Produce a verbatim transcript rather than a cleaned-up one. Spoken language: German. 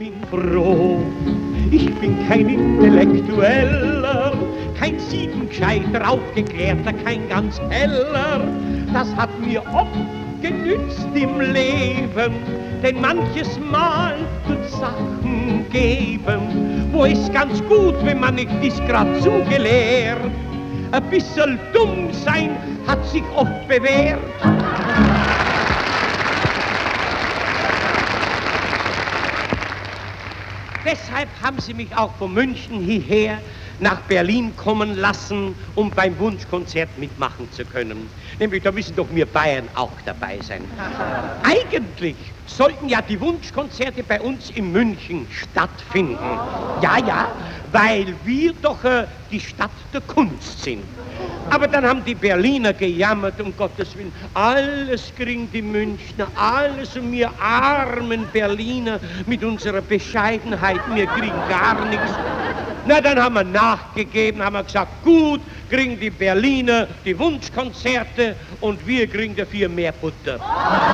bin froh, ich bin kein Intellektueller, kein siebengescheiter, aufgeklärter, kein ganz heller. Das hat mir oft genützt im Leben, denn manches Mal tut Sachen geben, wo es ganz gut, wenn man nicht ist grad zugelehrt. Ein bisschen dumm sein hat sich oft bewährt. Deshalb haben sie mich auch von München hierher nach Berlin kommen lassen, um beim Wunschkonzert mitmachen zu können. Nämlich, da müssen doch wir Bayern auch dabei sein. Eigentlich sollten ja die Wunschkonzerte bei uns in München stattfinden. Ja, ja, weil wir doch äh, die Stadt der Kunst sind. Aber dann haben die Berliner gejammert, um Gottes Willen, alles kriegen die Münchner, alles, und wir armen Berliner mit unserer Bescheidenheit, wir kriegen gar nichts. Na, dann haben wir nachgegeben, haben wir gesagt, gut, kriegen die Berliner die Wunschkonzerte und wir kriegen dafür mehr Butter.